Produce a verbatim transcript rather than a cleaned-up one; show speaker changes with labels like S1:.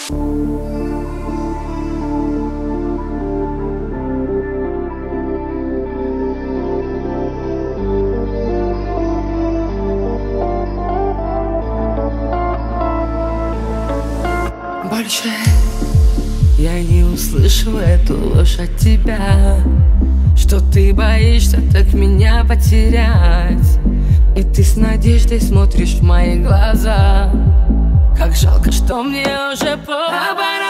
S1: Больше я не услышу эту ложь от тебя, что ты боишься так меня потерять. И ты с надеждой смотришь в мои глаза. Как жалко, что мне уже пора.